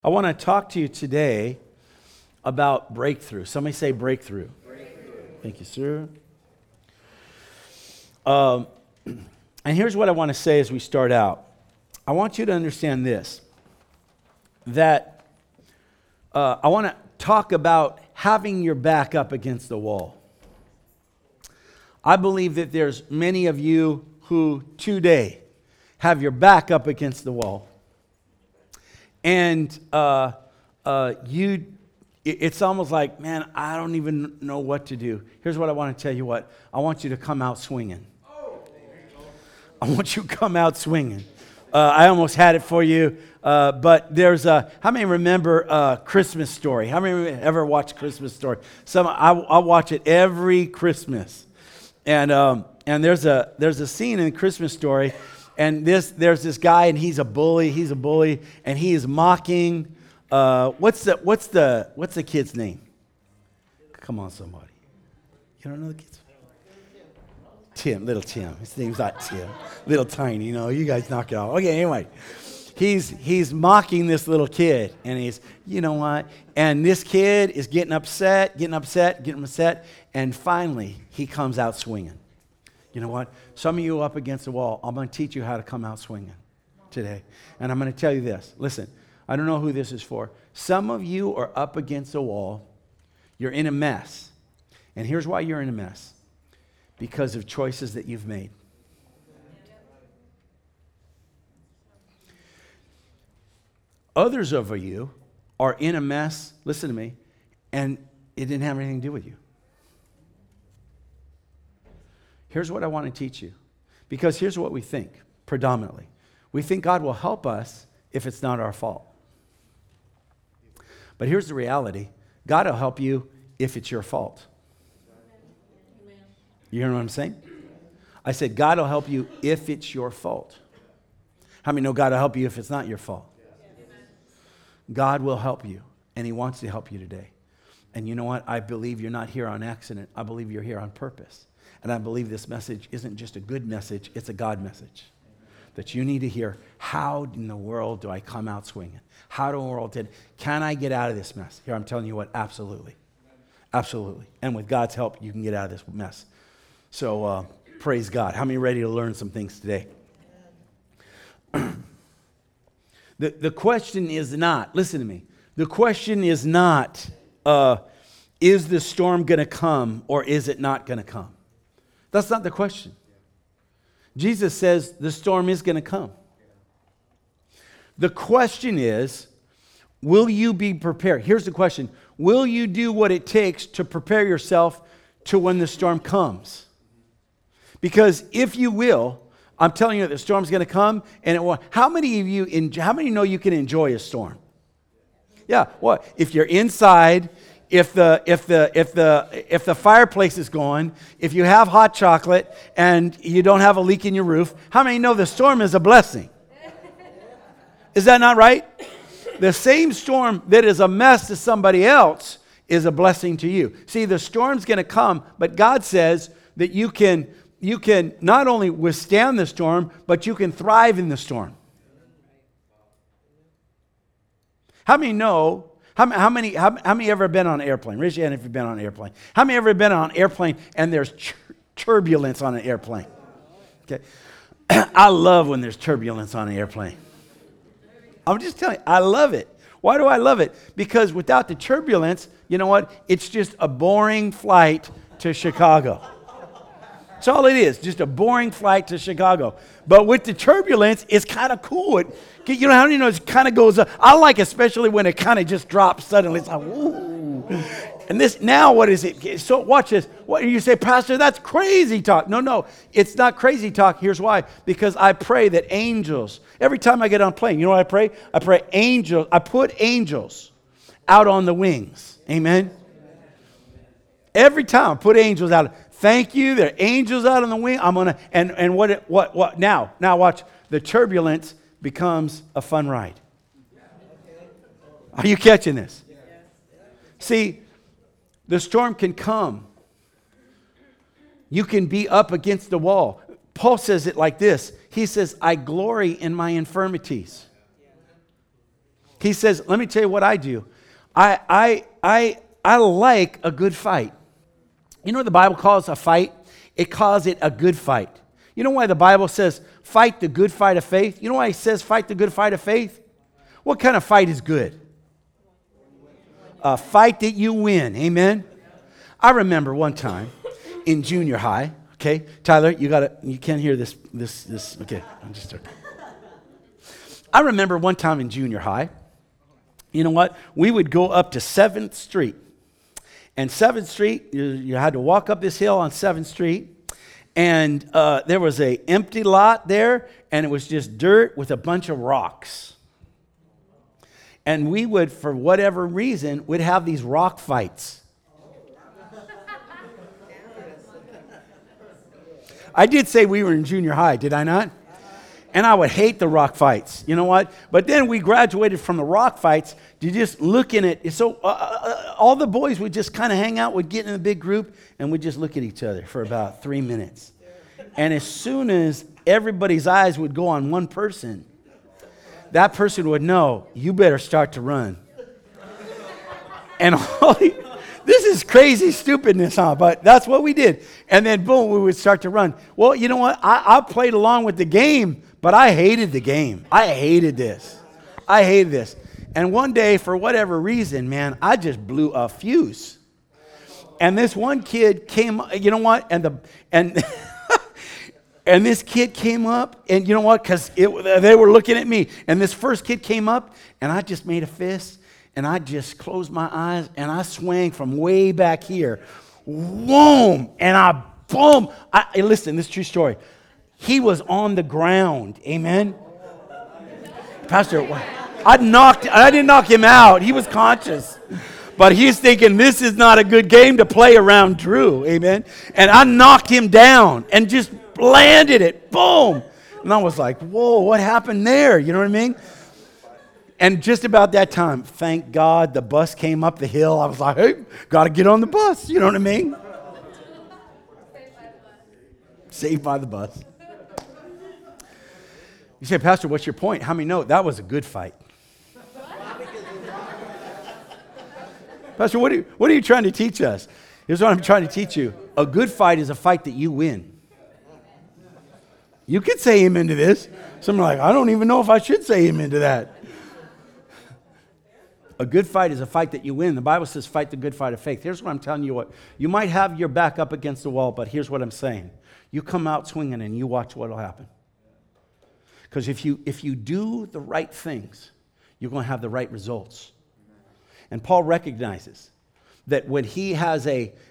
I want to talk to you today about breakthrough. Somebody say breakthrough. Thank you, sir. And here's what I want to say as we start out. I want you to understand this, that I want to talk about having your back up against the wall. I believe that there's many of you who today have your back up against the wall. And it's almost like, man, I don't even know what to do. Here's what I want to tell you what. I want you to come out swinging. I want you to come out swinging. I almost had it for you, but there's how many remember Christmas Story? How many ever watch Christmas Story? I watch it every Christmas. And there's a scene in Christmas Story. And there's this guy, and he's a bully, and he is mocking, what's the kid's name? Come on, somebody. You don't know the kid's name? Little Tim. His name's not Tim. Little Tiny, you guys knock it off. Okay, anyway. He's mocking this little kid, and he's, you know what? And this kid is getting upset, and finally, he comes out swinging. You know what? Some of you up against the wall, I'm going to teach you how to come out swinging today. And I'm going to tell you this. Listen, I don't know who this is for. Some of you are up against the wall. You're in a mess. And here's why you're in a mess. Because of choices that you've made. Others of you are in a mess, listen to me, and it didn't have anything to do with you. Here's what I want to teach you. Because here's what we think, predominantly. We think God will help us if it's not our fault. But here's the reality. God will help you if it's your fault. Amen. You hear what I'm saying? I said God will help you if it's your fault. How many know God will help you if it's not your fault? God will help you, and He wants to help you today. And you know what? I believe you're not here on accident. I believe you're here on purpose. And I believe this message isn't just a good message, it's a God message. That you need to hear, how in the world do I come out swinging? How in the world can I get out of this mess? Here, I'm telling you what, absolutely. Absolutely. And with God's help, you can get out of this mess. So, praise God. How many are ready to learn some things today? The question is not, listen to me, the question is not, is the storm going to come or is it not going to come? That's not the question. Jesus says the storm is going to come. The question is, will you be prepared? Here's the question. Will you do what it takes to prepare yourself to when the storm comes? Because if you will, I'm telling you that the storm's going to come, and it will. How many of you? How many know you can enjoy a storm? Yeah. What if you're inside? If the fireplace is going, if you have hot chocolate and you don't have a leak in your roof, how many know the storm is a blessing? Is that not right? The same storm that is a mess to somebody else is a blessing to you. See, the storm's going to come, but God says that you can not only withstand the storm, but you can thrive in the storm. How many know? How many ever been on an airplane? Raise your hand if you've been on an airplane. How many ever been on an airplane and there's turbulence on an airplane? Okay, I love when there's turbulence on an airplane. I'm just telling you, I love it. Why do I love it? Because without the turbulence, you know what? It's just a boring flight to Chicago. That's all it is, just a boring flight to Chicago. But with the turbulence, it's kind of cool. You know how many know it kind of goes up? I like especially when it kind of just drops suddenly. It's like, woo. And this, now what is it? So watch this. What you say, Pastor, that's crazy talk. No, it's not crazy talk. Here's why. Because I pray that angels, every time I get on a plane, you know what I pray? I pray angels. I put angels out on the wings. Amen? Every time I put angels out. Thank you. There are angels out on the wing. I'm gonna and what now? Now watch. The turbulence becomes a fun ride. Are you catching this? See, the storm can come. You can be up against the wall. Paul says it like this. He says, I glory in my infirmities. He says, let me tell you what I do. I like a good fight. You know what the Bible calls a fight? It calls it a good fight. You know why the Bible says fight the good fight of faith? You know why it says fight the good fight of faith? What kind of fight is good? A fight that you win. Amen? I remember one time in junior high. Okay, Tyler, you can't hear this. Okay, I'm just joking. I remember one time in junior high. You know what? We would go up to 7th Street. And 7th Street, you had to walk up this hill on 7th Street. And there was an empty lot there, and it was just dirt with a bunch of rocks. And we would, for whatever reason, would have these rock fights. I did say we were in junior high, did I not? And I would hate the rock fights. You know what? But then we graduated from the rock fights to just looking at, so all the boys would just kind of hang out, would get in a big group, and we'd just look at each other for about 3 minutes. And as soon as everybody's eyes would go on one person, that person would know, you better start to run. And this is crazy stupidness, huh? But that's what we did. And then, boom, we would start to run. Well, you know what? I played along with the game, but I hated the game. I hated this. And one day, for whatever reason, man, I just blew a fuse. And this one kid came, you know what? And this kid came up, and you know what? Because they were looking at me. And this first kid came up, and I just made a fist. And I just closed my eyes, and I swang from way back here. Boom! And boom! Listen, this is a true story. He was on the ground. Amen? Pastor, I didn't knock him out. He was conscious. But he's thinking, this is not a good game to play around Drew. Amen? And I knocked him down and just landed it. Boom! And I was like, whoa, what happened there? You know what I mean? And just about that time, thank God, the bus came up the hill. I was like, hey, got to get on the bus. You know what I mean? Saved by the bus. You say, Pastor, what's your point? How many know that was a good fight? Pastor, what are you trying to teach us? Here's what I'm trying to teach you. A good fight is a fight that you win. You could say amen to this. Some are like, I don't even know if I should say amen to that. A good fight is a fight that you win. The Bible says fight the good fight of faith. Here's what I'm telling you. You might have your back up against the wall, but here's what I'm saying. You come out swinging and you watch what will happen. Because if you do the right things, you're going to have the right results. And Paul recognizes that when he has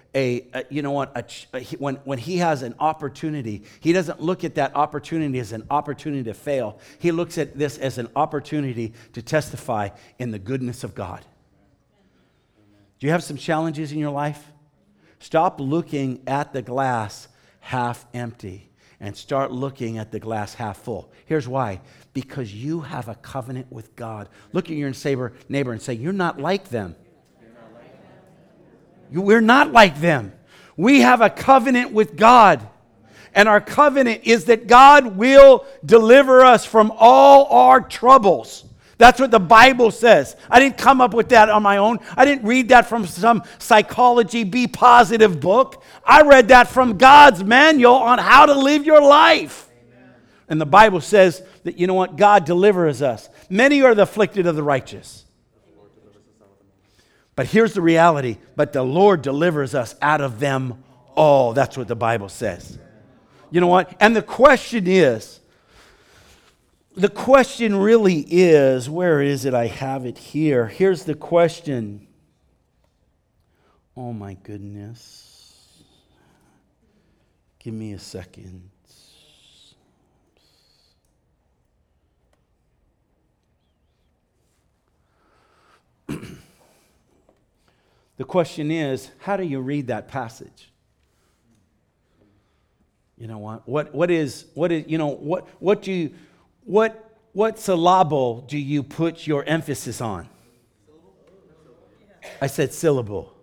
when he has an opportunity, he doesn't look at that opportunity as an opportunity to fail. He looks at this as an opportunity to testify in the goodness of God. Do you have some challenges in your life? Stop looking at the glass half empty and start looking at the glass half full. Here's why. Because you have a covenant with God. Look at your neighbor and say, you're not like them. We're not like them. We have a covenant with God. And our covenant is that God will deliver us from all our troubles. That's what the Bible says. I didn't come up with that on my own. I didn't read that from some psychology, be positive book. I read that from God's manual on how to live your life. Amen. And the Bible says that, you know what? God delivers us. Many are the afflicted of the righteous. But here's the reality. But the Lord delivers us out of them all. That's what the Bible says. You know what? And the question really is, where is it? I have it here. Here's the question. Oh my goodness. Give me a second. The question is, how do you read that passage? You know what? What syllable do you put your emphasis on? I said syllable.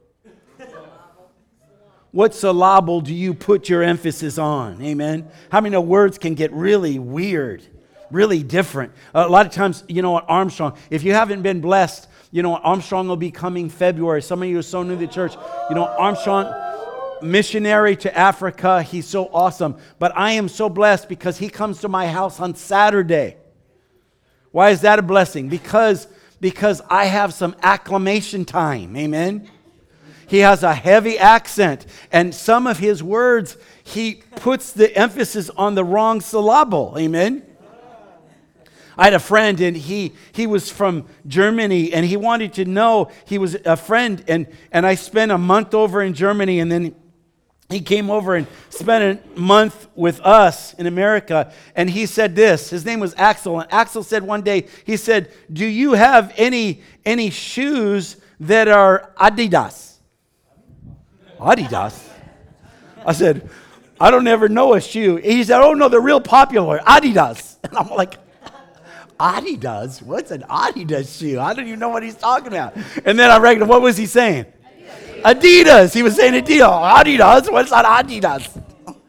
What syllable do you put your emphasis on? Amen. How many know words can get really weird really different. A lot of times, you know what, Armstrong, if you haven't been blessed, you know, Armstrong will be coming February. Some of you are so new to the church. You know, Armstrong, missionary to Africa. He's so awesome. But I am so blessed because he comes to my house on Saturday. Why is that a blessing? Because I have some acclamation time. Amen. He has a heavy accent, and some of his words, he puts the emphasis on the wrong syllable. Amen. I had a friend, and he was from Germany, and he wanted to know, he was a friend, and I spent a month over in Germany, and then he came over and spent a month with us in America, and he said this. His name was Axel, and Axel said one day, he said, "Do you have any shoes that are Adidas?" Adidas? I said, "I don't ever know a shoe." He said, "Oh no, they're real popular, Adidas." And I'm like, Adidas? What's an Adidas shoe? I don't even know what he's talking about. And then I reckoned, what was he saying? Adidas. He was saying Adidas. What's that Adidas?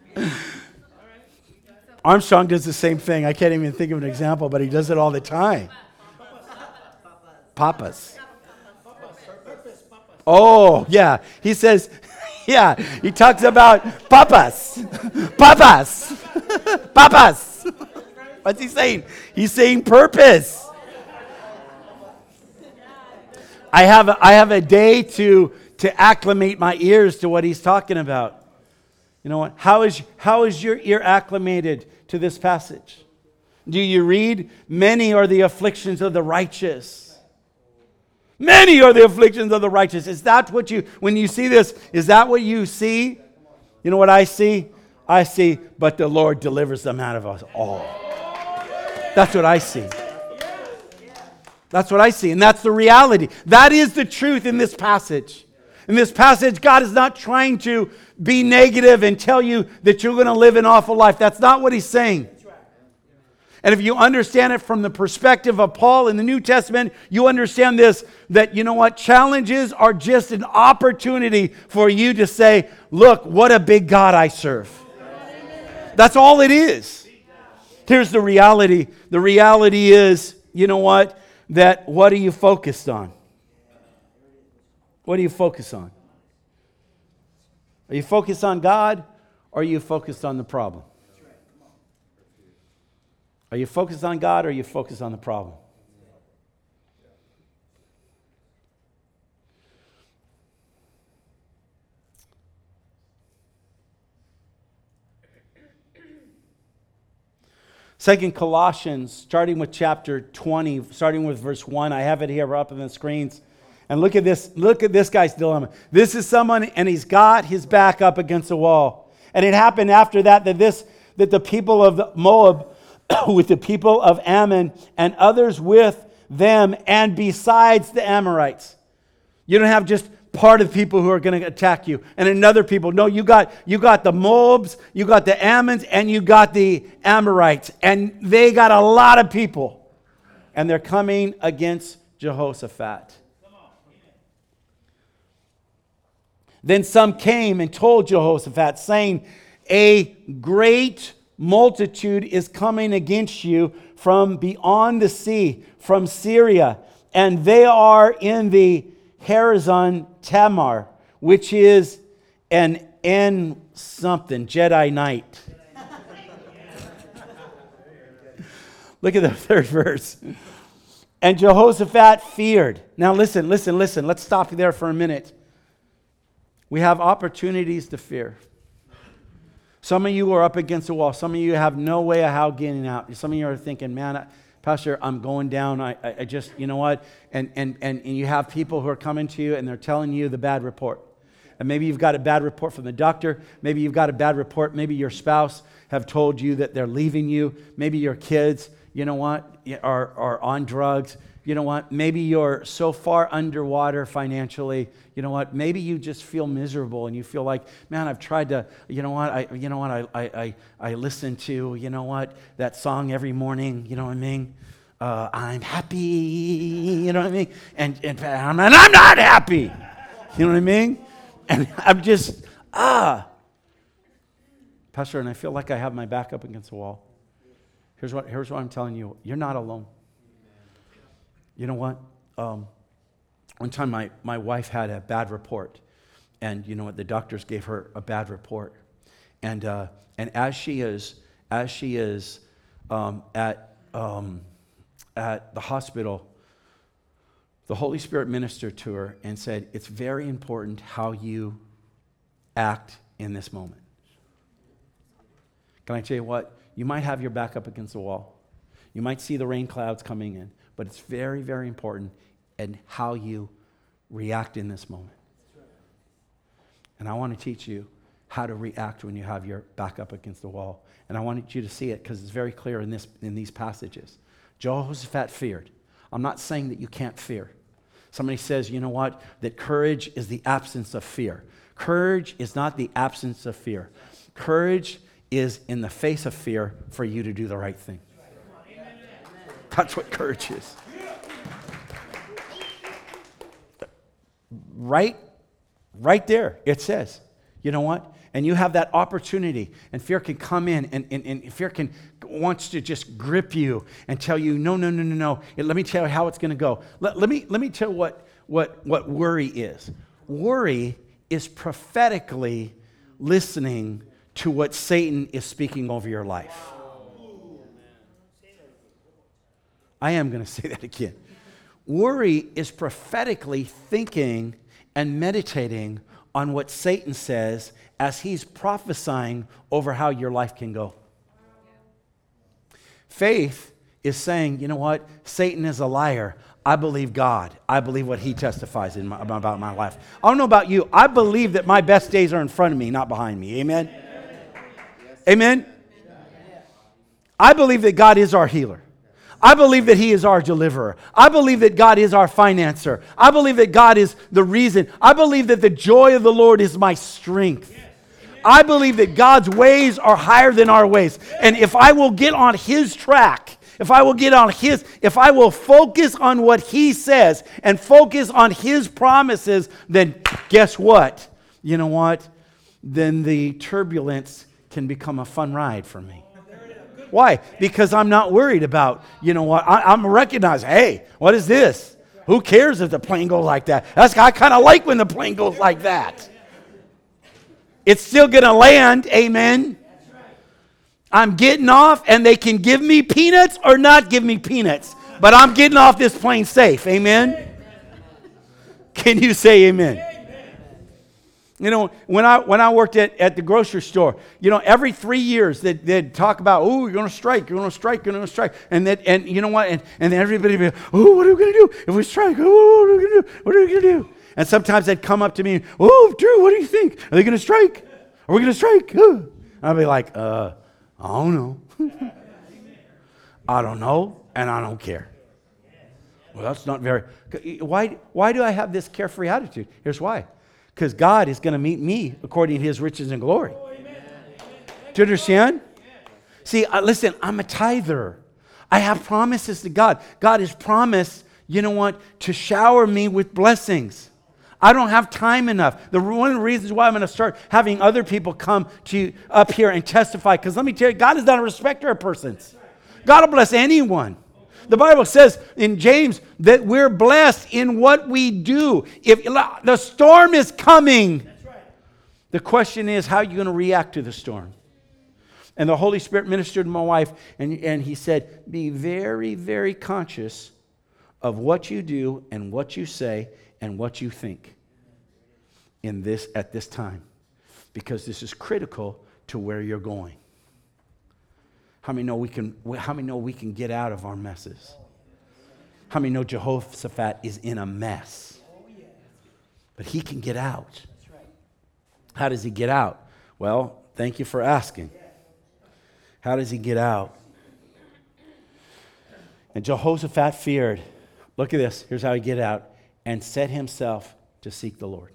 Armstrong does the same thing. I can't even think of an example, but he does it all the time. Papas. Oh, yeah. He says, yeah, he talks about papas. Papas. Papas. What's he saying? He's saying purpose. I have a day to acclimate my ears to what he's talking about. You know what? How is your ear acclimated to this passage? Do you read, "Many are the afflictions of the righteous"? Many are the afflictions of the righteous. Is that what when you see this, is that what you see? You know what I see? I see, but the Lord delivers them out of us all. That's what I see. That's what I see, and that's the reality. That is the truth in this passage. In this passage, God is not trying to be negative and tell you that you're going to live an awful life. That's not what he's saying. And if you understand it from the perspective of Paul in the New Testament, you understand this, that you know what? Challenges are just an opportunity for you to say, look, what a big God I serve. That's all it is. Here's the reality. The reality is, you know what? That what are you focused on? What do you focus on? Are you focused on God, or are you focused on the problem? Are you focused on God, or are you focused on the problem? Second Colossians, starting with chapter 20, starting with verse 1. I have it here up on the screens. And look at this guy's dilemma. This is someone, and he's got his back up against the wall. And it happened after that the people of Moab with the people of Ammon and others with them, and besides the Amorites. You don't have just part of people who are going to attack you and another people. No, you got the Moabs, you got the Ammons, and you got the Amorites. And they got a lot of people. And they're coming against Jehoshaphat. Then some came and told Jehoshaphat, saying, "A great multitude is coming against you from beyond the sea, from Syria, and they are in the Harazon Tamar, which is an N something, Jedi Knight." Look at the third verse. And Jehoshaphat feared. Now listen. Let's stop there for a minute. We have opportunities to fear. Some of you are up against a wall. Some of you have no way of how getting out. Some of you are thinking, man, Pastor, I'm going down. I just, you know what? And you have people who are coming to you and they're telling you the bad report. And maybe you've got a bad report from the doctor. Maybe you've got a bad report. Maybe your spouse have told you that they're leaving you. Maybe your kids, you know what, are on drugs. You know what? Maybe you're so far underwater financially. You know what? Maybe you just feel miserable and you feel like, man, I've tried to. You know what? I listen to, you know what, that song every morning. You know what I mean? I'm happy. You know what I mean? And I'm not happy. You know what I mean? And I'm just Pastor, and I feel like I have my back up against the wall. Here's what I'm telling you. You're not alone. You know what? One time my wife had a bad report. And you know what? The doctors gave her a bad report. And as she is at the hospital, the Holy Spirit ministered to her and said, it's very important how you act in this moment. Can I tell you what? You might have your back up against the wall. You might see the rain clouds coming in, but it's very, very important in how you react in this moment. And I want to teach you how to react when you have your back up against the wall. And I wanted you to see it because it's very clear in these passages. Jehoshaphat feared. I'm not saying that you can't fear. Somebody says, you know what? That courage is the absence of fear. Courage is not the absence of fear. Courage is in the face of fear for you to do the right thing. That's what courage is. Right there, it says, you know what? And you have that opportunity, and fear can come in, and fear wants to just grip you and tell you, no. Let me tell you how it's going to go. Let me tell you what worry is. Worry is prophetically listening to what Satan is speaking over your life. I am going to say that again. Worry is prophetically thinking and meditating on what Satan says as he's prophesying over how your life can go. Faith is saying, you know what? Satan is a liar. I believe God. I believe what he testifies about my life. I don't know about you. I believe that my best days are in front of me, not behind me. Amen? Amen? I believe that God is our healer. I believe that he is our deliverer. I believe that God is our financer. I believe that God is the reason. I believe that the joy of the Lord is my strength. I believe that God's ways are higher than our ways. And if I will get on his track, if I will focus on what he says and focus on his promises, then guess what? You know what? Then the turbulence can become a fun ride for me. Why? Because I'm not worried about, you know what, I'm recognizing, hey, what is this? Who cares if the plane goes like that? I kind of like when the plane goes like that. It's still going to land, amen? I'm getting off, and they can give me peanuts or not give me peanuts, but I'm getting off this plane safe, amen? Can you say amen? You know, when I worked at the grocery store, you know, every 3 years they'd talk about, oh, you're going to strike, and you know what, and then everybody would be, oh, what are we going to do if we strike? Oh, what are we going to do? And sometimes they'd come up to me, oh, Drew, what do you think? Are they going to strike? Are we going to strike? I'd be like, I don't know. I don't know, and I don't care. Well, that's not very. Why do I have this carefree attitude? Here's why. Because God is going to meet me according to his riches and glory. Do you understand? See, listen, I'm a tither. I have promises to God. God has promised, you know what, to shower me with blessings. I don't have time enough. One of the reasons why I'm going to start having other people come up here and testify, because let me tell you, God is not a respecter of persons. God will bless anyone. The Bible says in James that we're blessed in what we do. If the storm is coming, the question is, how are you going to react to the storm? And the Holy Spirit ministered to my wife, and he said, be very, very conscious of what you do and what you say and what you think at this time, because this is critical to where you're going. How many know we can get out of our messes? How many know Jehoshaphat is in a mess? But he can get out. How does he get out? Well, thank you for asking. How does he get out? And Jehoshaphat feared. Look at this. Here's how he get out. And set himself to seek the Lord.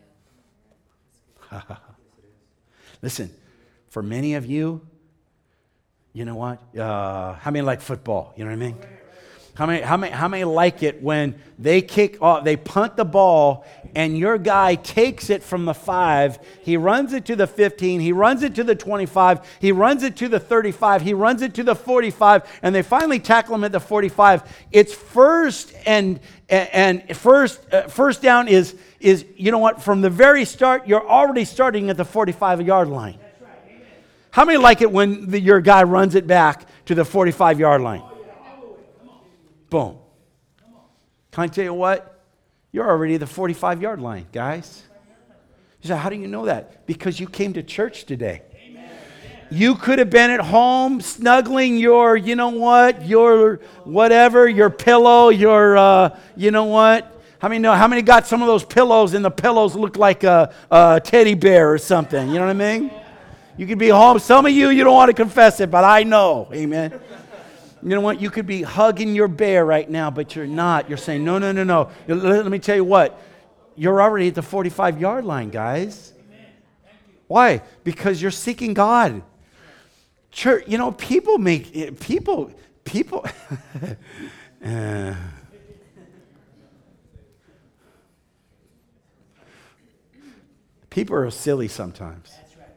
Listen, for many of you, you know what? How many like football? You know what I mean? How many like it when they kick off, they punt the ball, and your guy takes it from the 5, he runs it to the 15, he runs it to the 25, he runs it to the 35, he runs it to the 45, and they finally tackle him at the 45. It's first first down is you know what? From the very start, you're already starting at the 45-yard line. How many like it when your guy runs it back to the 45-yard line? Boom. Can I tell you what? You're already at the 45-yard line, guys. You say, how do you know that? Because you came to church today. You could have been at home snuggling your, you know what, your whatever, your pillow, your, you know what. How many got some of those pillows and the pillows look like a teddy bear or something? You know what I mean? You could be home. Some of you don't want to confess it, but I know. Amen. You know what? You could be hugging your bear right now, but you're not. You're saying, no. Let me tell you what. You're already at the 45-yard line, guys. Why? Because you're seeking God. Church, people people are silly sometimes.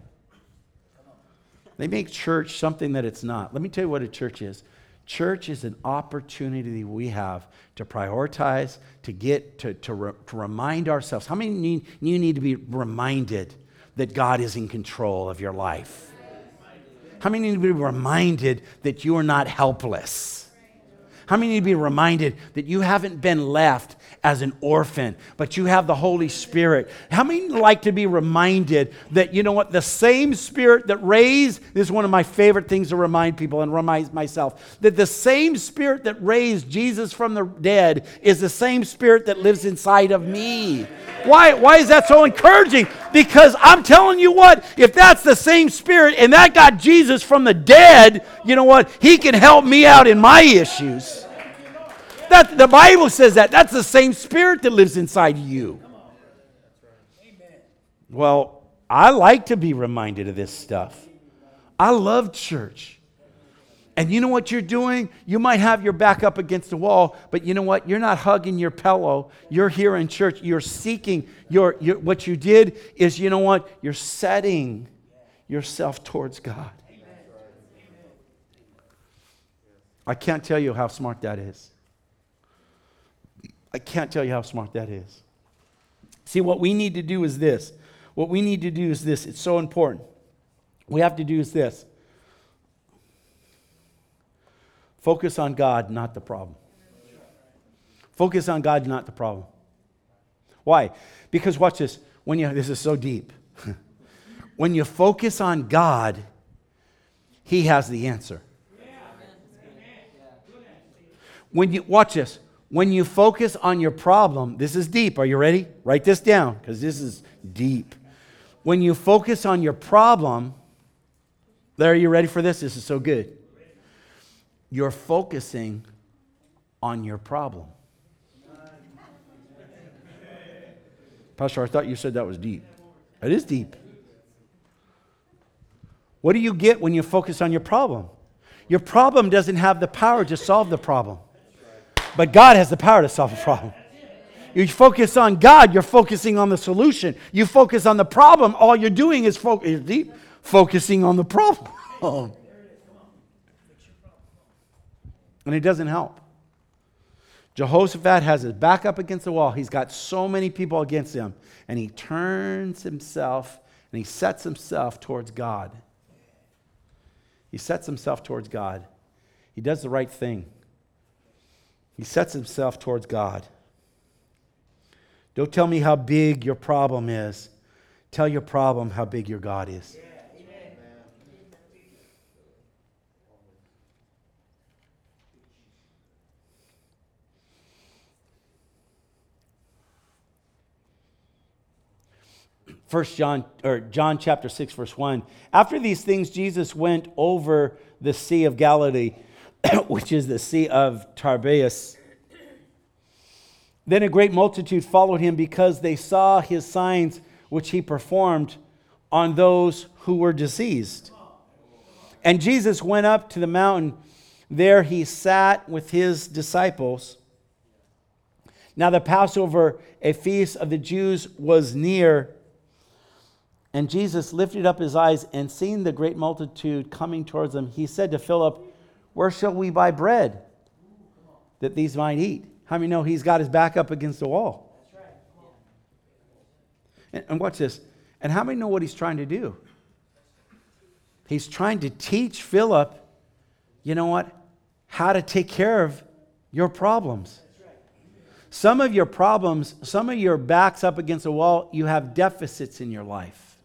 They make church something that it's not. Let me tell you what a church is. Church is an opportunity we have to prioritize, to remind ourselves. How many you need to be reminded that God is in control of your life? How many need to be reminded that you are not helpless? How many need to be reminded that you haven't been left as an orphan, but you have the Holy Spirit? How many like to be reminded that, you know what, the same Spirit that raised, this is one of my favorite things to remind people and remind myself, that the same Spirit that raised Jesus from the dead is the same Spirit that lives inside of me. Why is that so encouraging? Because I'm telling you what, if that's the same Spirit and that got Jesus from the dead, you know what, He can help me out in my issues. The Bible says that. That's the same Spirit that lives inside you. Well, I like to be reminded of this stuff. I love church. And you know what you're doing? You might have your back up against the wall, but you know what? You're not hugging your pillow. You're here in church. You're seeking. What you did is, you know what? You're setting yourself towards God. I can't tell you how smart that is. I can't tell you how smart that is. See, what we need to do is this. It's so important. What we have to do is this. Focus on God, not the problem. Focus on God, not the problem. Why? Because watch this. This is so deep. When you focus on God, He has the answer. Watch this. When you focus on your problem, this is deep. Are you ready? Write this down, because this is deep. When you focus on your problem, are you ready for this? This is so good. You're focusing on your problem. Pastor, I thought you said that was deep. It is deep. What do you get when you focus on your problem? Your problem doesn't have the power to solve the problem. But God has the power to solve a problem. You focus on God, you're focusing on the solution. You focus on the problem, all you're doing is focusing on the problem. And it doesn't help. Jehoshaphat has his back up against the wall. He's got so many people against him. And he turns himself and he sets himself towards God. He sets himself towards God. He does the right thing. He sets himself towards God. Don't tell me how big your problem is. Tell your problem how big your God is. John chapter 6, verse 1. After these things, Jesus went over the Sea of Galilee, which is the Sea of Tiberias. Then a great multitude followed him because they saw his signs which he performed on those who were diseased. And Jesus went up to the mountain. there he sat with his disciples. Now the Passover, a feast of the Jews, was near. And Jesus lifted up his eyes and seeing the great multitude coming towards him, he said to Philip, where shall we buy bread that these might eat? How many know he's got his back up against the wall? That's right. And watch this. And how many know what he's trying to do? He's trying to teach Philip, you know what, how to take care of your problems. Some of your problems, some of your backs up against the wall, you have deficits in your life.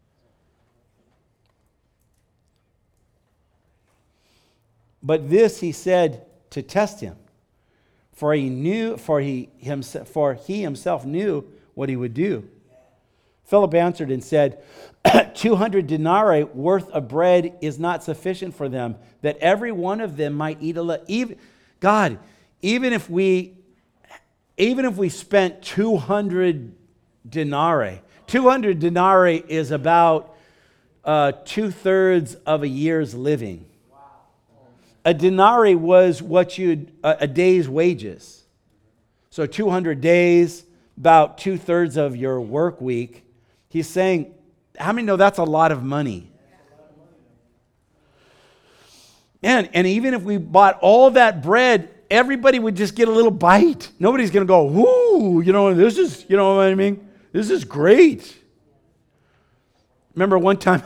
But this he said to test him, for he himself knew what he would do. Philip answered and said, 200 denarii worth of bread is not sufficient for them, that every one of them might eat a little. Even if we spent 200 denarii, 200 denarii is about 2/3 of a year's living. A denarii was a day's wages. So 200 days, about 2/3 of your work week. He's saying, how many know that's a lot of money? And even if we bought all that bread, everybody would just get a little bite. Nobody's going to go, whoo, this is, you know what I mean? This is great. Remember one time,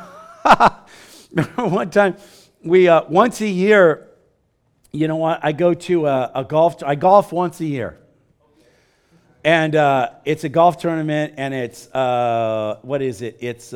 we, once a year, you know what, I go to I golf once a year. And it's a golf tournament, and it's, what is it? It's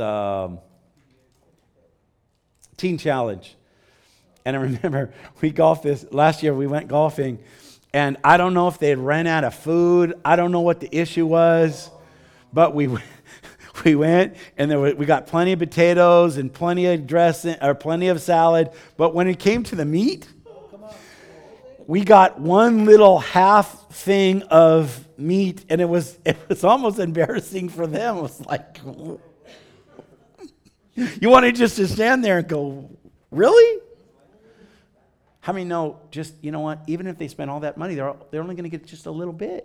Teen Challenge. And I remember we golfed this, last year we went golfing, and I don't know if they had ran out of food. I don't know what the issue was, but we went, and we got plenty of potatoes and plenty of dressing, or plenty of salad. But when it came to the meat, we got one little half thing of meat, and it was almost embarrassing for them. It was like, you wanted just to stand there and go, really? How many know, just, you know what, even if they spend all that money, they're only going to get just a little bit.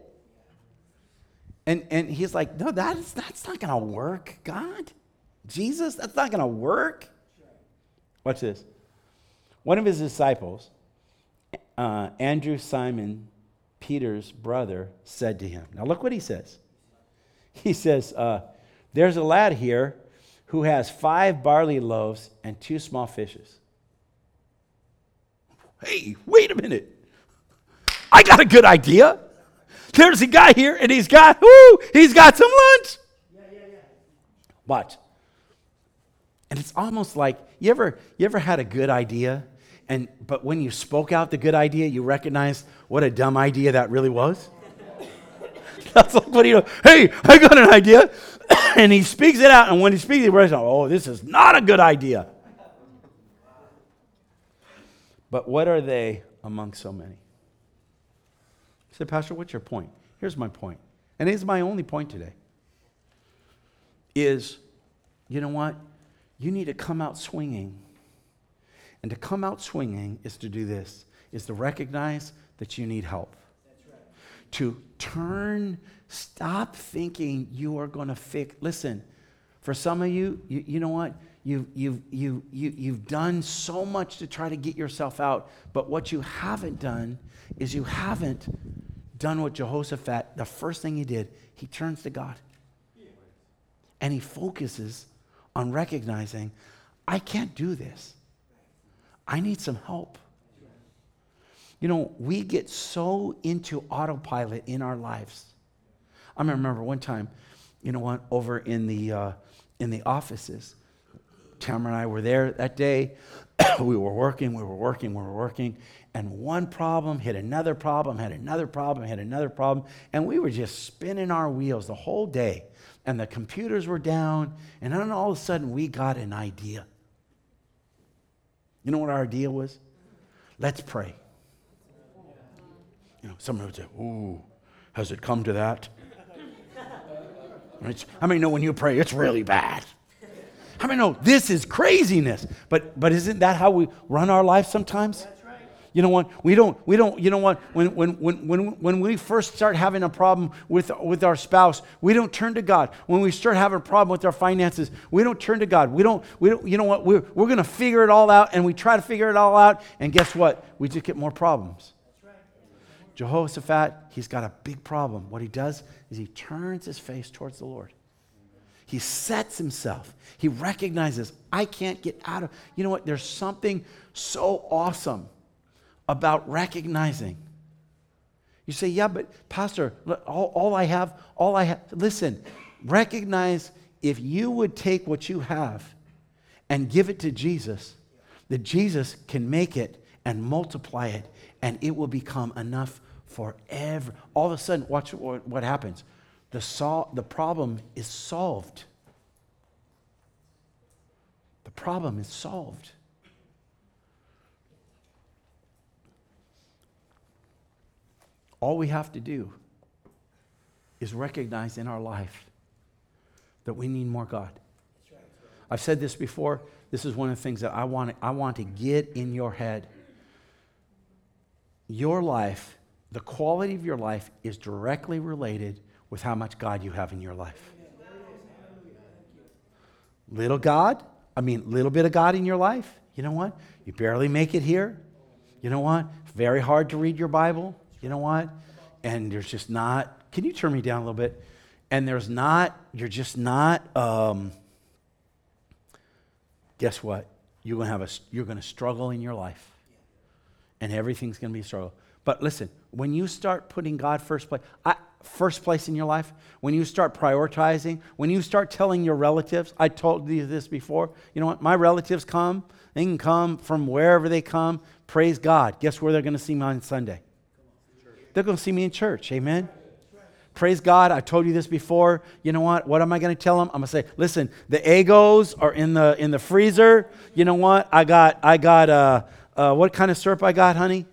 And he's like, no, that's not going to work, God. Jesus, that's not going to work. Watch this. One of his disciples, Andrew, Simon Peter's brother, said to him, now look what he says. He says, there's a lad here who has 5 barley loaves and 2 small fishes. Hey, wait a minute. I got a good idea. There's a guy here, and he's got some lunch. Yeah. Watch. And it's almost like, you ever had a good idea, but when you spoke out the good idea, you recognized what a dumb idea that really was? That's like, what do you know? Hey, I got an idea. And he speaks it out, and when he speaks it, we're like, oh, this is not a good idea. But what are they among so many? I said, Pastor, what's your point? Here's my point. And it's my only point today. Is, you know what? You need to come out swinging. And to come out swinging is to do this, is to recognize that you need help. That's right. To stop thinking you are going to fix. Listen, for some of you, you know what? You've done so much to try to get yourself out, but what you haven't done is you haven't done what Jehoshaphat, the first thing he did, he turns to God. And he focuses on recognizing, I can't do this. I need some help. You know, we get so into autopilot in our lives. I remember one time, you know what, over in the offices, Tamara and I were there that day. we were working, and one problem hit another problem, and we were just spinning our wheels the whole day. And the computers were down, and then all of a sudden we got an idea. You know what our idea was? Let's pray. You know, someone would say, ooh, has it come to that? How many know when you pray, it's really bad? How many know this is craziness? But isn't that how we run our life sometimes? That's right. You know what? We don't, you know what? When we first start having a problem with our spouse, we don't turn to God. When we start having a problem with our finances, we don't turn to God. We don't, you know what? We're going to figure it all out, and we try to figure it all out, and guess what? We just get more problems. Jehoshaphat, he's got a big problem. What he does is he turns his face towards the Lord. He sets himself. He recognizes, I can't get out of, you know what? There's something so awesome about recognizing. You say, yeah, but Pastor, all I have, listen, recognize if you would take what you have and give it to Jesus, that Jesus can make it and multiply it, and it will become enough for all of a sudden, watch what happens. The problem is solved. The problem is solved. All we have to do is recognize in our life that we need more God. I've said this before. This is one of the things that I want to get in your head. Your life, the quality of your life is directly related with how much God you have in your life. Little bit of God in your life. You know what? You barely make it here. You know what? Very hard to read your Bible. You know what? And there's just not, can you turn me down a little bit? And you're just not, guess what? You're going to struggle in your life. And everything's going to be a struggle. But listen, when you start putting God first place in your life, when you start prioritizing, when you start telling your relatives, I told you this before, you know what? My relatives come, they can come from wherever they come. Praise God. Guess where they're going to see me on Sunday? They're going to see me in church. Amen. Praise God. I told you this before. You know what? What am I going to tell them? I'm going to say, listen, the Eggos are in the freezer. You know what? I got what kind of syrup I got, honey?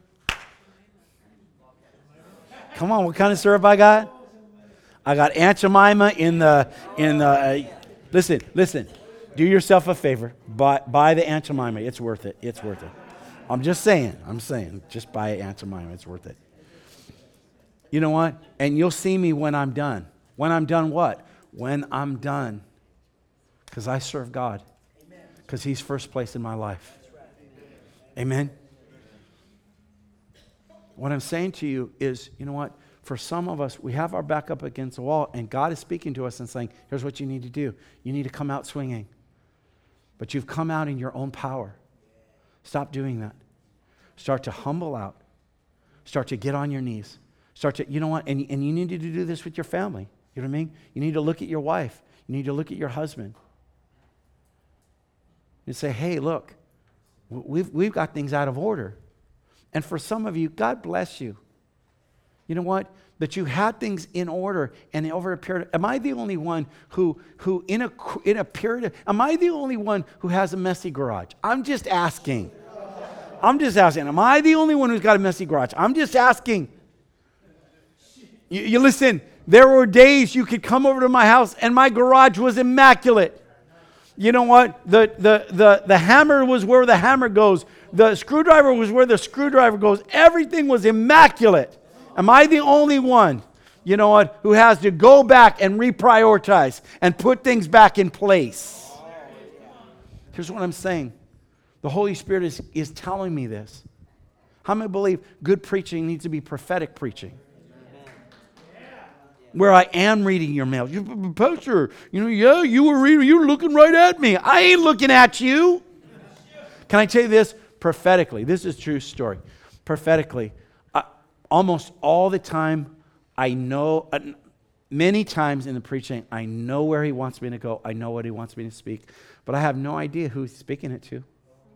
Come on, what kind of syrup I got? I got Aunt Jemima in the listen. Do yourself a favor. Buy the Aunt Jemima. It's worth it. It's worth it. I'm saying, just buy Aunt Jemima. It's worth it. You know what? And you'll see me when I'm done. When I'm done what? When I'm done. Because I serve God. Because He's first place in my life. Amen? What I'm saying to you is, you know what? For some of us, we have our back up against the wall, and God is speaking to us and saying, here's what you need to do. You need to come out swinging. But you've come out in your own power. Stop doing that. Start to humble out. Start to get on your knees. You know what? And you need to do this with your family. You know what I mean? You need to look at your wife. You need to look at your husband. And say, hey, look, we've got things out of order. And for some of you, God bless you. You know what? That you had things in order, and over a period. Am I the only one who in a period? Am I the only one who has a messy garage? I'm just asking. Am I the only one who's got a messy garage? I'm just asking. You listen. There were days you could come over to my house, and my garage was immaculate. You know what? The hammer was where the hammer goes. The screwdriver was where the screwdriver goes. Everything was immaculate. Am I the only one, you know what, who has to go back and reprioritize and put things back in place? Here's what I'm saying. The Holy Spirit is telling me this. How many believe good preaching needs to be prophetic preaching? Where I am reading your mail. Pastor, you were reading, you were looking right at me. I ain't looking at you. Can I tell you this? Prophetically, this is a true story. Prophetically, almost all the time, I know, many times in the preaching, I know where He wants me to go. I know what He wants me to speak. But I have no idea who He's speaking it to.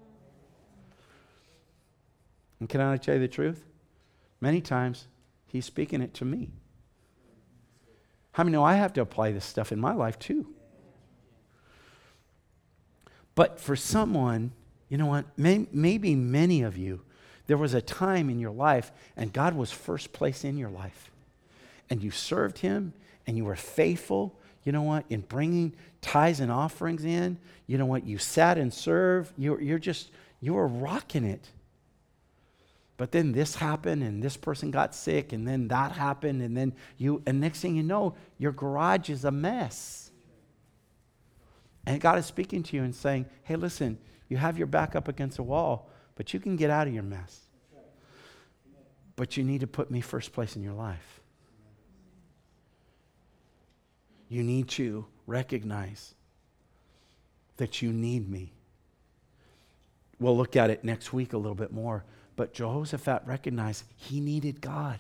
And can I tell you the truth? Many times, He's speaking it to me. How many know I have to apply this stuff in my life too? But for someone, you know what? Maybe many of you, there was a time in your life and God was first place in your life. And you served Him and you were faithful, you know what, in bringing tithes and offerings in. You know what? You sat and served. You were rocking it. But then this happened, and this person got sick, and then that happened, and then and next thing you know, your garage is a mess. And God is speaking to you and saying, hey, listen, you have your back up against a wall, but you can get out of your mess. But you need to put me first place in your life. You need to recognize that you need me. We'll look at it next week a little bit more. But Jehoshaphat recognized he needed God.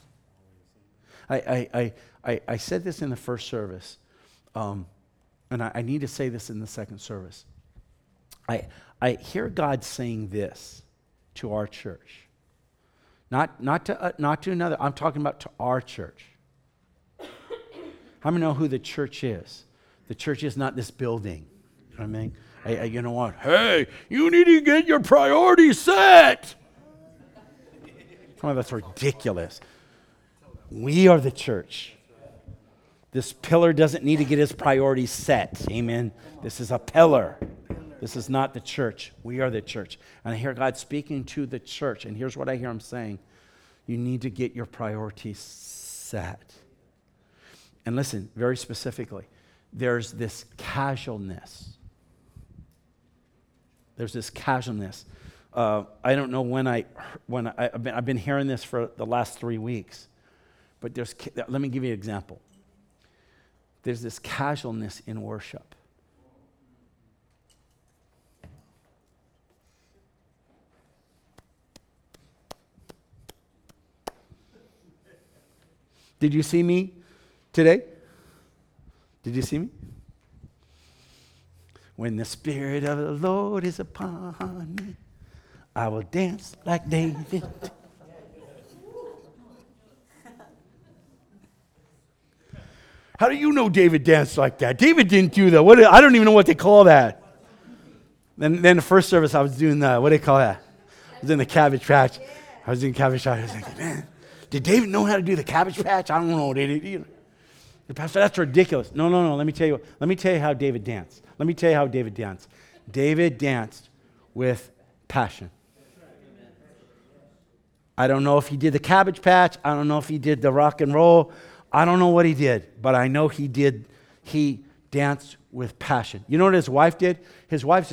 I said this in the first service, and I need to say this in the second service. I hear God saying this to our church. Not to another. I'm talking about to our church. How many know who the church is? The church is not this building. You know what I mean? You know what? Hey, you need to get your priorities set. Oh, that's ridiculous. We are the church. This pillar doesn't need to get his priorities set. Amen. This is a pillar. This is not the church. We are the church. And I hear God speaking to the church. And here's what I hear him saying. You need to get your priorities set. And listen, very specifically, there's this casualness. There's this casualness. I don't know I've been hearing this for the last 3 weeks, but let me give you an example. There's this casualness in worship. Did you see me today? Did you see me? When the Spirit of the Lord is upon me, I will dance like David. How do you know David danced like that? David didn't do that. I don't even know what they call that. Then the first service I was doing what do they call that? I was in the Cabbage Patch. I was like, man, did David know how to do the Cabbage Patch? I don't know. Pastor, that's ridiculous. No. Let me tell you how David danced. David danced with passion. I don't know if he did the Cabbage Patch. I don't know if he did the rock and roll. I don't know what he did, but I know he danced with passion. You know what his wife did? His wife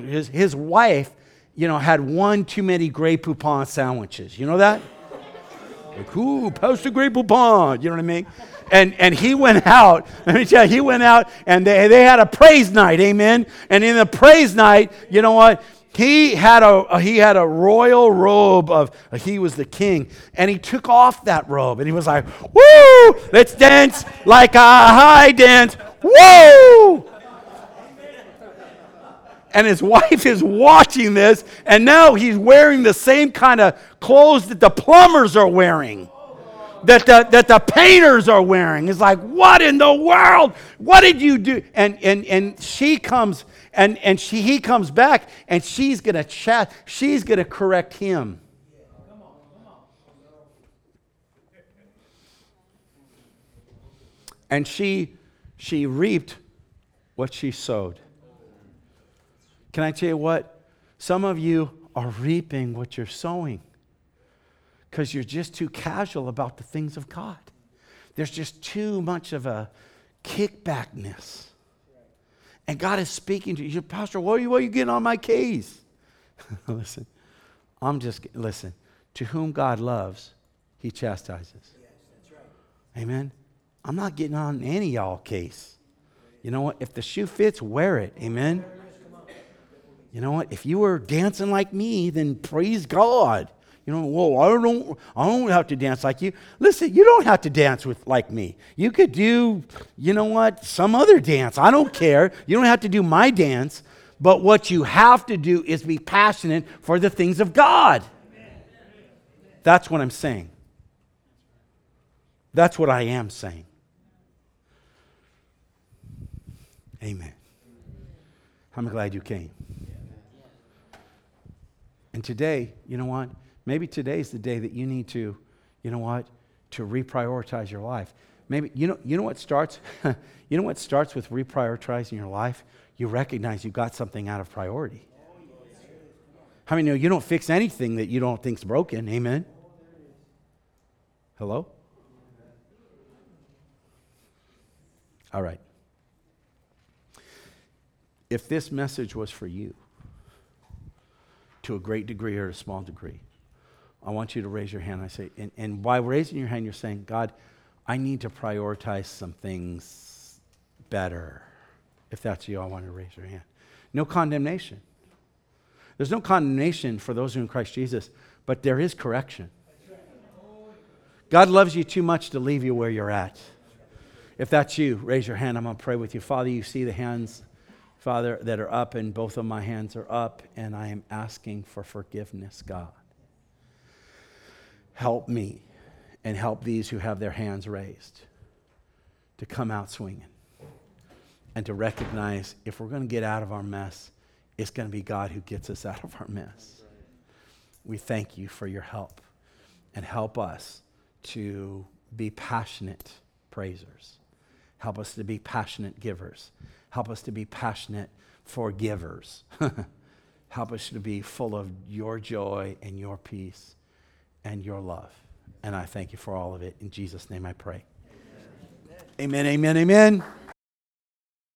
had one too many Grey Poupon sandwiches. You know that? Like, ooh, Pastor Grey Poupon. You know what I mean? And he went out, let me tell you, and they had a praise night, amen? And in the praise night, you know what? He had a royal robe he was the king, and he took off that robe, and he was like, woo, let's dance like a high dance, woo! And his wife is watching this, and now he's wearing the same kind of clothes that the plumbers are wearing. That the painters are wearing. It's like, what in the world? What did you do? And she comes and he comes back, and she's gonna chat. She's gonna correct him. And she reaped what she sowed. Can I tell you what? Some of you are reaping what you're sowing, because you're just too casual about the things of God. There's just too much of a kickbackness. And God is speaking to you. You're, Pastor, why are you getting on my case? Listen, to whom God loves, he chastises. Yes, that's right. Amen? I'm not getting on any of y'all case. You know what? If the shoe fits, wear it. Amen? You know what? If you were dancing like me, then praise God. You know, whoa, I don't have to dance like you. Listen, you don't have to dance like me. You could do, you know what, some other dance. I don't care. You don't have to do my dance. But what you have to do is be passionate for the things of God. That's what I'm saying. That's what I am saying. Amen. I'm glad you came. And today, you know what? Maybe today's the day that you need to, you know what, to reprioritize your life. Maybe, you know what starts, you know what starts with reprioritizing your life? You recognize you got something out of priority. How many know you don't fix anything that you don't think's broken? Amen. Hello? All right. If this message was for you, to a great degree or a small degree, I want you to raise your hand. I say, and by raising your hand, you're saying, God, I need to prioritize some things better. If that's you, I want you to raise your hand. No condemnation. There's no condemnation for those who are in Christ Jesus, but there is correction. God loves you too much to leave you where you're at. If that's you, raise your hand. I'm going to pray with you. Father, you see the hands, Father, that are up, and both of my hands are up, and I am asking for forgiveness, God. Help me and help these who have their hands raised to come out swinging and to recognize if we're going to get out of our mess, it's going to be God who gets us out of our mess. We thank you for your help, and help us to be passionate praisers. Help us to be passionate givers. Help us to be passionate forgivers. Help us to be full of your joy and your peace and your love. And I thank you for all of it. In Jesus' name I pray. Amen, amen, amen.